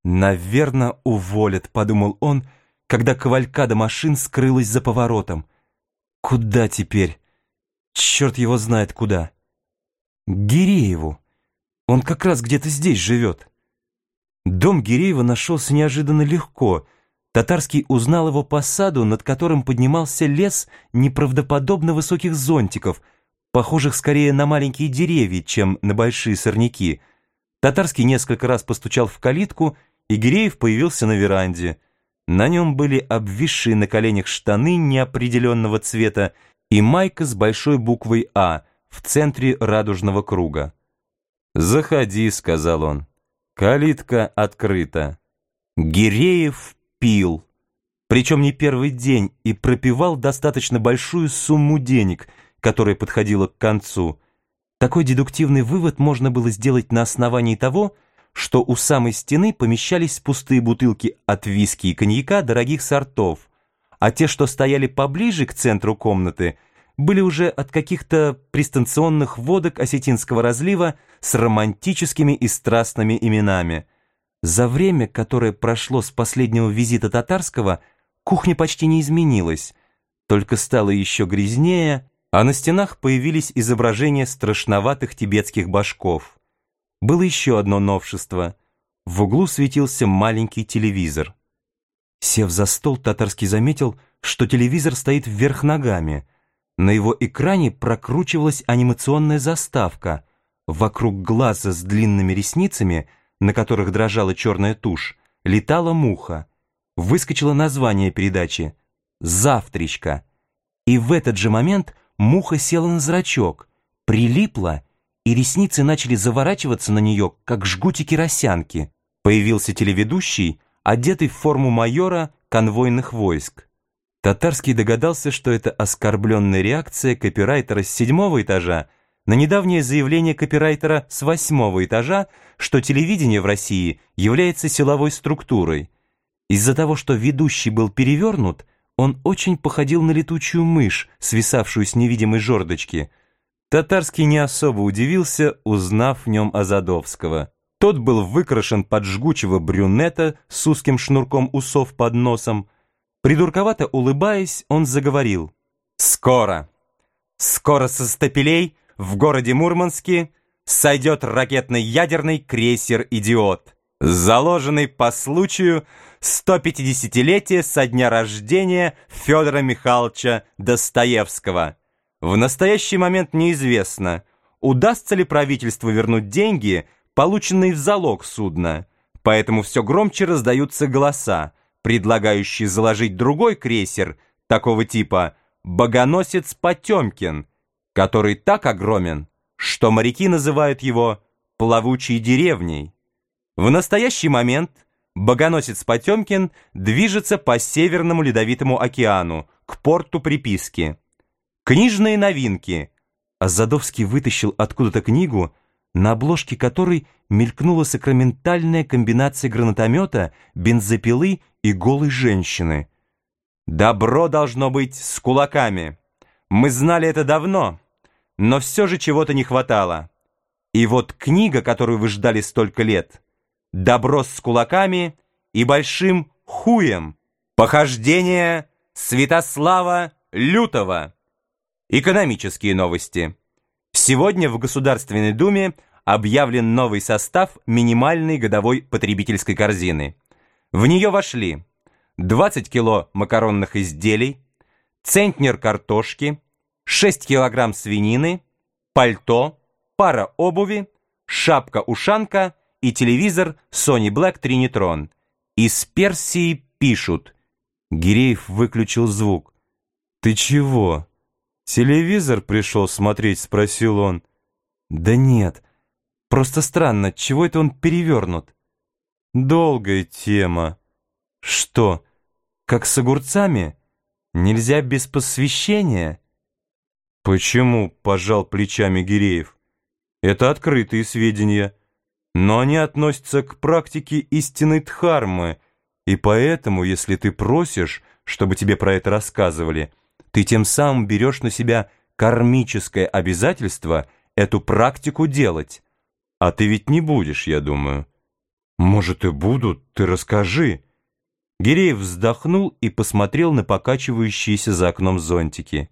«Наверно, уволят», — подумал он, когда кавалькада машин скрылась за поворотом. «Куда теперь? Черт его знает куда. К Гирееву. Он как раз где-то здесь живет». Дом Гиреева нашелся неожиданно легко. Татарский узнал его по саду, над которым поднимался лес неправдоподобно высоких зонтиков, похожих скорее на маленькие деревья, чем на большие сорняки. Татарский несколько раз постучал в калитку, и Гиреев появился на веранде. На нем были обвисшие на коленях штаны неопределенного цвета и майка с большой буквой «А» в центре радужного круга. «Заходи», — сказал он. «Калитка открыта». Гиреев пил, причем не первый день, и пропивал достаточно большую сумму денег, которая подходила к концу. Такой дедуктивный вывод можно было сделать на основании того, что у самой стены помещались пустые бутылки от виски и коньяка дорогих сортов, а те, что стояли поближе к центру комнаты, были уже от каких-то пристанционных водок осетинского разлива с романтическими и страстными именами. За время, которое прошло с последнего визита Татарского, кухня почти не изменилась, только стала еще грязнее, а на стенах появились изображения страшноватых тибетских башков. Было еще одно новшество. В углу светился маленький телевизор. Сев за стол, Татарский заметил, что телевизор стоит вверх ногами. На его экране прокручивалась анимационная заставка. Вокруг глаза с длинными ресницами, на которых дрожала черная тушь, летала муха. Выскочило название передачи «Завтречка». И в этот же момент муха села на зрачок, прилипла, и ресницы начали заворачиваться на нее, как жгутики росянки. Появился телеведущий, одетый в форму майора конвойных войск. Татарский догадался, что это оскорбленная реакция копирайтера с 7-го этажа на недавнее заявление копирайтера с 8-го этажа, что телевидение в России является силовой структурой. Из-за того, что ведущий был перевернут, он очень походил на летучую мышь, свисавшую с невидимой жердочки. Татарский не особо удивился, узнав в нем Азадовского. Тот был выкрашен под жгучего брюнета с узким шнурком усов под носом. Придурковато улыбаясь, он заговорил. «Скоро со стапелей в городе Мурманске сойдет ракетный ядерный крейсер «Идиот», заложенный по случаю 150-летия со дня рождения Федора Михайловича Достоевского. В настоящий момент неизвестно, удастся ли правительству вернуть деньги, полученные в залог судна, поэтому все громче раздаются голоса, предлагающие заложить другой крейсер такого типа «Богоносец Потемкин», который так огромен, что моряки называют его «плавучей деревней». В настоящий момент богоносец Потемкин движется по Северному Ледовитому океану к порту приписки. Книжные новинки. Азадовский вытащил откуда-то книгу, на обложке которой мелькнула сакраментальная комбинация гранатомета, бензопилы и голой женщины. «Добро должно быть с кулаками. Мы знали это давно, но все же чего-то не хватало. И вот книга, которую вы ждали столько лет, «Добро с кулаками и большим хуем. Похождение Святослава Лютого». Экономические новости. Сегодня в Государственной Думе объявлен новый состав минимальной годовой потребительской корзины. В нее вошли 20 кило макаронных изделий, центнер картошки, 6 килограмм свинины, пальто, пара обуви, шапка-ушанка и телевизор Sony Black Trinitron. Из Персии пишут. Гиреев выключил звук. «Ты чего? Телевизор пришел смотреть?» — спросил он. «Да нет, просто странно, чего это он перевернут?» «Долгая тема». «Что, как с огурцами? Нельзя без посвящения?» «Почему?» — пожал плечами Гиреев. «Это открытые сведения, но они относятся к практике истинной дхармы, и поэтому, если ты просишь, чтобы тебе про это рассказывали, ты тем самым берешь на себя кармическое обязательство эту практику делать. А ты ведь не будешь, я думаю». Может, и будут, ты расскажи. Гиреев вздохнул и посмотрел на покачивающиеся за окном зонтики.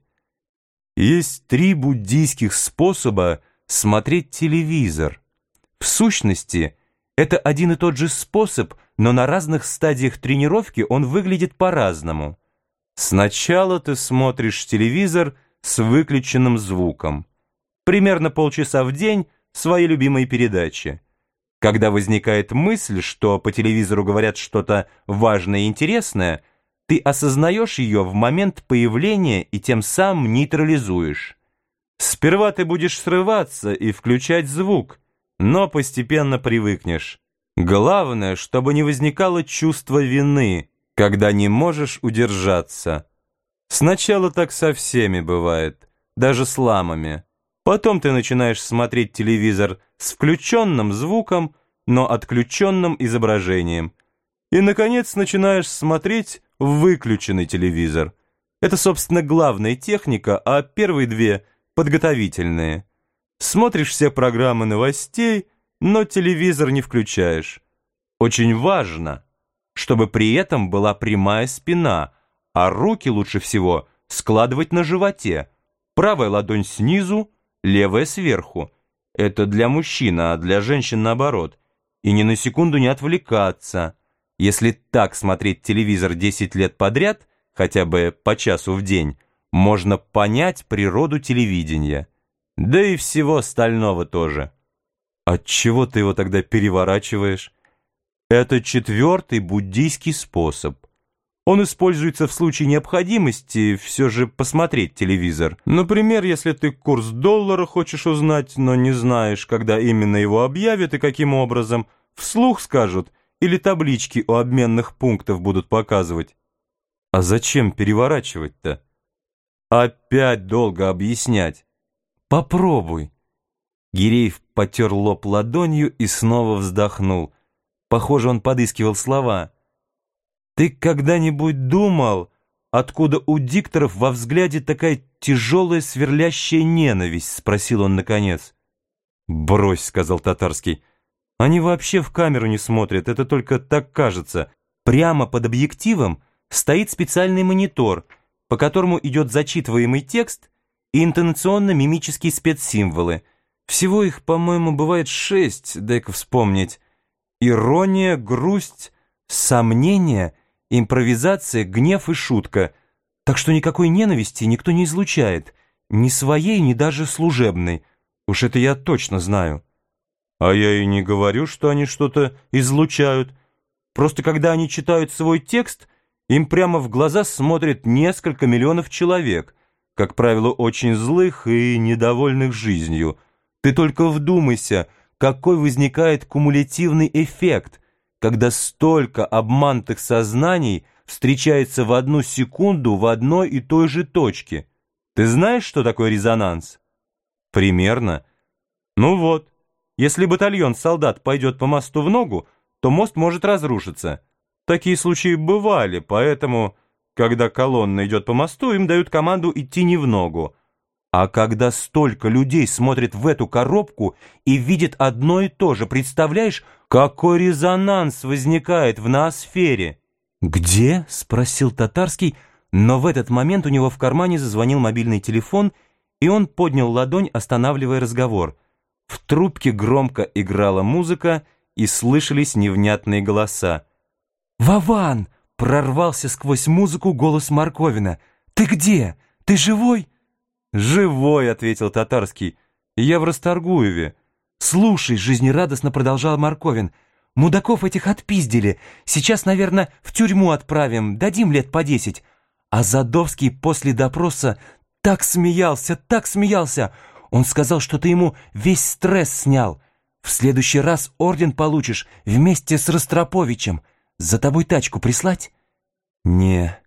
Есть 3 буддийских способа смотреть телевизор. В сущности, это один и тот же способ, но на разных стадиях тренировки он выглядит по-разному. Сначала ты смотришь телевизор с выключенным звуком. Примерно полчаса в день свои любимые передачи. Когда возникает мысль, что по телевизору говорят что-то важное и интересное, ты осознаешь ее в момент появления и тем самым нейтрализуешь. Сперва ты будешь срываться и включать звук, но постепенно привыкнешь. Главное, чтобы не возникало чувства вины, когда не можешь удержаться. Сначала так со всеми бывает, даже с ламами. Потом ты начинаешь смотреть телевизор с включенным звуком, но отключенным изображением. И, наконец, начинаешь смотреть выключенный телевизор. Это, собственно, главная техника, а первые 2 — подготовительные. Смотришь все программы новостей, но телевизор не включаешь. Очень важно, чтобы при этом была прямая спина, а руки лучше всего складывать на животе. Правая ладонь снизу, левая сверху. Это для мужчин, а для женщин наоборот. И ни на секунду не отвлекаться. Если так смотреть телевизор 10 лет подряд, хотя бы по часу в день, можно понять природу телевидения. Да и всего остального тоже. Отчего ты его тогда переворачиваешь? Это 4-й буддийский способ. Он используется в случае необходимости все же посмотреть телевизор. Например, если ты курс доллара хочешь узнать, но не знаешь, когда именно его объявят и каким образом, вслух скажут или таблички у обменных пунктов будут показывать. А зачем переворачивать-то? Опять долго объяснять. Попробуй. Гиреев потер лоб ладонью и снова вздохнул. Похоже, он подыскивал слова. «Ты когда-нибудь думал, откуда у дикторов во взгляде такая тяжелая сверлящая ненависть?» — спросил он наконец. «Брось», — сказал Татарский. «Они вообще в камеру не смотрят, это только так кажется. Прямо под объективом стоит специальный монитор, по которому идет зачитываемый текст и интонационно-мимические спецсимволы. Всего их, по-моему, бывает 6, дай-ка вспомнить. Ирония, грусть, сомнение, импровизация, гнев и шутка. Так что никакой ненависти никто не излучает, ни своей, ни даже служебной. Уж это я точно знаю». «А я и не говорю, что они что-то излучают. Просто когда они читают свой текст, им прямо в глаза смотрят несколько миллионов человек, как правило, очень злых и недовольных жизнью. Ты только вдумайся, какой возникает кумулятивный эффект, когда столько обманутых сознаний встречается в одну секунду в одной и той же точке. Ты знаешь, что такое резонанс?» «Примерно. Ну вот, если батальон солдат пойдет по мосту в ногу, то мост может разрушиться. Такие случаи бывали, поэтому, когда колонна идет по мосту, им дают команду идти не в ногу. А когда столько людей смотрят в эту коробку и видят одно и то же, представляешь, какой резонанс возникает в ноосфере?» «Где?» — спросил Татарский, но в этот момент у него в кармане зазвонил мобильный телефон, и он поднял ладонь, останавливая разговор. В трубке громко играла музыка, и слышались невнятные голоса. «Вован!» — прорвался сквозь музыку голос Марковина. «Ты где? Ты живой?» «Живой», — ответил Татарский. «Я в Расторгуеве». «Слушай», — жизнерадостно продолжал Марковин, «мудаков этих отпиздили. Сейчас, наверное, в тюрьму отправим, дадим лет по 10. А Задовский после допроса так смеялся, так смеялся. Он сказал, что ты ему весь стресс снял. В следующий раз орден получишь вместе с Ростроповичем. За тобой тачку прислать?» «Не,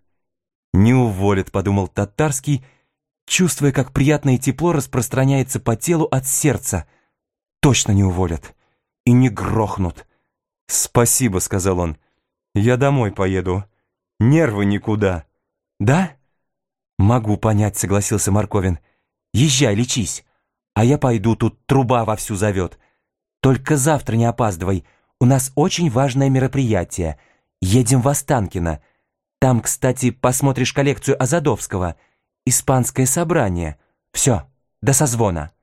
не уволят», — подумал Татарский, чувствуя, как приятное тепло распространяется по телу от сердца. «Точно не уволят. И не грохнут». «Спасибо», — сказал он. «Я домой поеду. Нервы никуда». «Да?» «Могу понять», — согласился Марковин. «Езжай, лечись. А я пойду, тут труба вовсю зовет. Только завтра не опаздывай. У нас очень важное мероприятие. Едем в Останкино. Там, кстати, посмотришь коллекцию Азадовского. Испанское собрание. Все, до созвона».